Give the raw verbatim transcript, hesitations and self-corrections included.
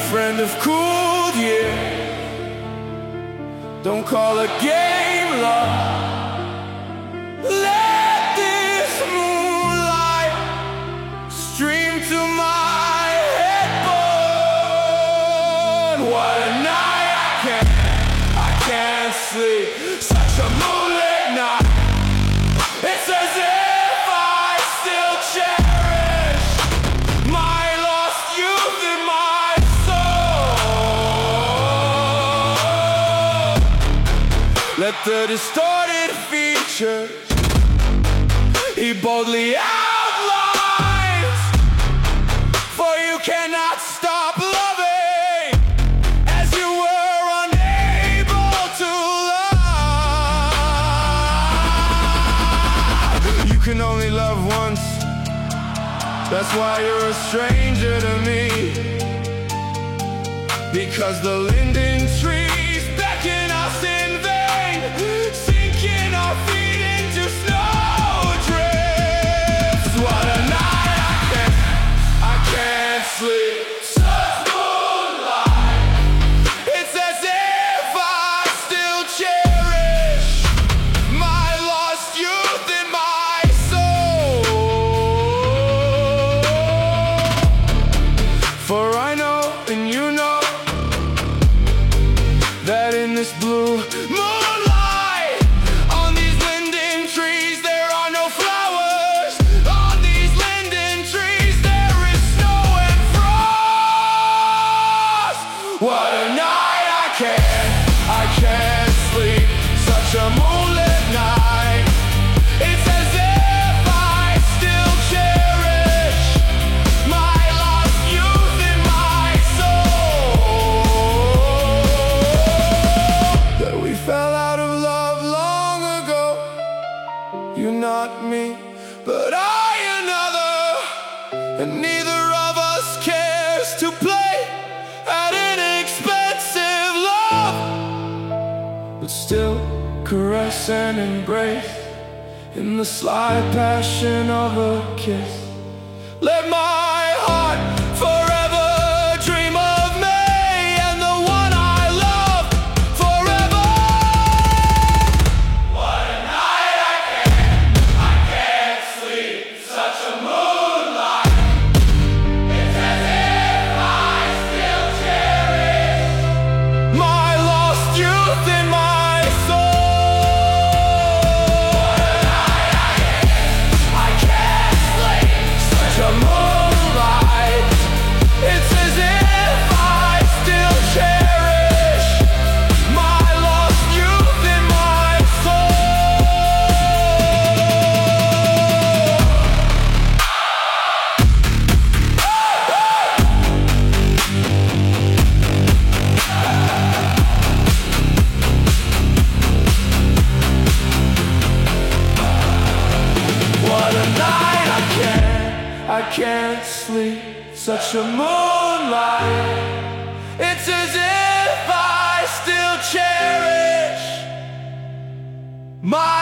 friend of cool years. Don't call a game love. Let this moonlight stream to my head. Burn. What a night. I can't, I can't sleep. Such a moonlit night. It's as if I still cherish my lost youth in my soul. Let the distorted features he boldly outlines, for you cannot stop loving as you were unable to love. You can only love once, that's why you're a stranger to me. Because the linden trees beckon us in vain, sinking our feet into snowdrifts. What a night. I can't, I can't sleep. Such moonlight. It's as if I still cherish my lost youth in my soul. For I know and you know that in this blue moonlight, on these linden trees there are no flowers. On these linden trees there is snow and frost. What a night. I can't, I can't sleep. Such a moonlit night. It's as if I still cherish my lost youth in my soul. That we fell out of love long ago. You not me, but I another. And neither of us cares to play at inexpensive love, but still caress and embrace in the sly passion of a kiss. Let my heart forever dream of May and the one I love forever. What a night. I can't, I can't sleep. Such a moonlight. It's as if I still cherish my lost youth in my soul. I can't sleep. Such a moonlight. It's as if I still cherish my lost youth in my What a night. I can't, I can't sleep. Such a moonlight. It's as if I still cherish my